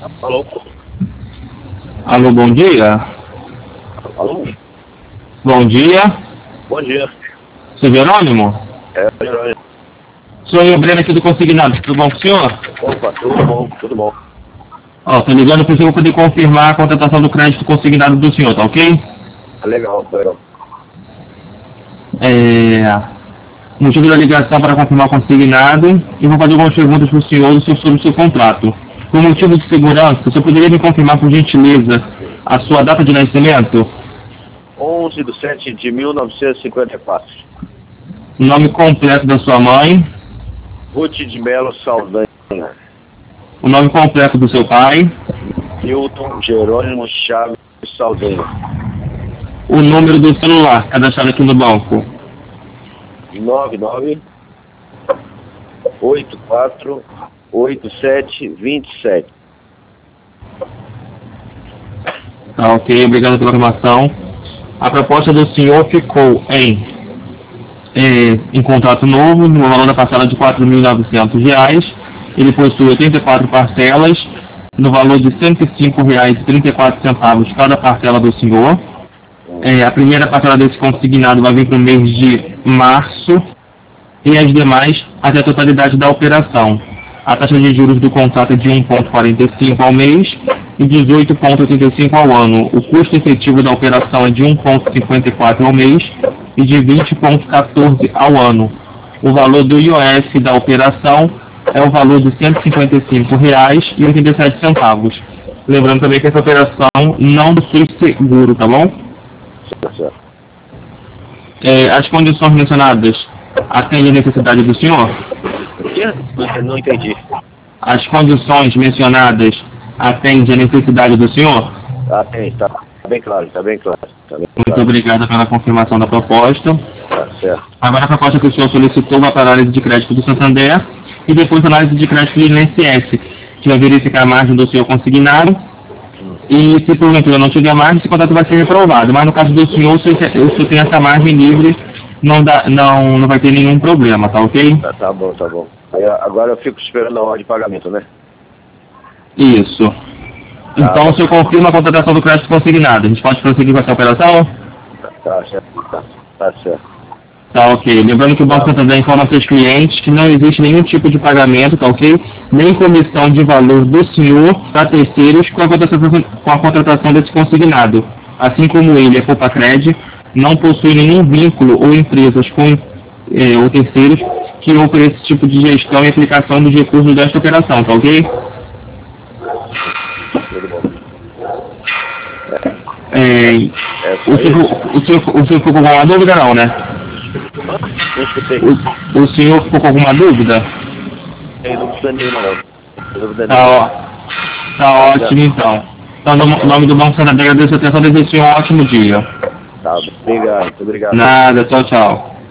Alô? Alô, bom dia. Alô? Bom dia. Bom dia. Seu Jerônimo? É, Jerônimo. Sou eu, Breno, aqui do Consignado. Tudo bom com o senhor? Opa, tudo bom, tudo bom. Ó, tô ligando para o senhor poder confirmar a contratação do crédito consignado do senhor, tá ok? Legal, legal. O motivo da ligação para confirmar o consignado e vou fazer algumas perguntas para o senhor sobre o seu contrato. Por motivo de segurança, você poderia me confirmar, por gentileza, a sua data de nascimento, 11/7/1954. o nome completo da sua mãe, Ruth de Melo Saldanha. o nome completo do seu pai, Hilton Jerônimo Chaves Saldanha. o número do celular cadastrado aqui no banco. 99848727. Tá ok, obrigado pela informação. A proposta do senhor ficou em contrato novo, no valor da parcela de R$ 4.900. Ele possui 84 parcelas, no valor de R$ 105,34 cada parcela do senhor. A primeira parcela desse consignado vai vir para o mês de março e as demais até a totalidade da operação. A taxa de juros do contrato é de 1,45 ao mês e 18,85 ao ano. O custo efetivo da operação é de 1,54 ao mês e de 20,14 ao ano. O valor do IOF da operação é o valor de R$ 155,87. Lembrando também que essa operação não possui seguro, tá bom? Certo. As condições mencionadas atendem a necessidade do senhor? O quê? Não entendi. As condições mencionadas atendem a necessidade do senhor? Tem, tá bem claro, tá bem claro. Muito obrigado pela confirmação da proposta. Tá certo. Agora a proposta que o senhor solicitou vai para a análise de crédito do Santander e depois a análise de crédito do INSS, que vai verificar a margem do senhor consignado. E se porventura não tiver margem, esse contrato vai ser reprovado. Mas no caso do senhor, se o senhor tem essa margem livre, não vai ter nenhum problema, tá ok? Tá bom, tá bom. Aí, agora eu fico esperando a hora de pagamento, né? Isso. Então o senhor confirma a contratação do crédito consignado. A gente pode prosseguir com essa operação? Tá certo, tá certo. Tá ok. Lembrando que o Banco Santander informa seus clientes que não existe nenhum tipo de pagamento, tá ok? Nem comissão de valor do senhor para terceiros com a contratação desse consignado. Assim como ele é Poupa-Cred, não possui nenhum vínculo ou empresas ou terceiros que ofereçam esse tipo de gestão e aplicação dos recursos desta operação, tá ok? Tudo bom. O senhor ficou com alguma dúvida, não, né? Não escutei. O senhor ficou com alguma dúvida? Tem dúvida nenhuma, não. Tá ótimo, então. Então, no nome do Banco Santander, agradeço a atenção e desejo um ótimo dia. Tá, obrigado, muito obrigado. Nada, tchau, tchau.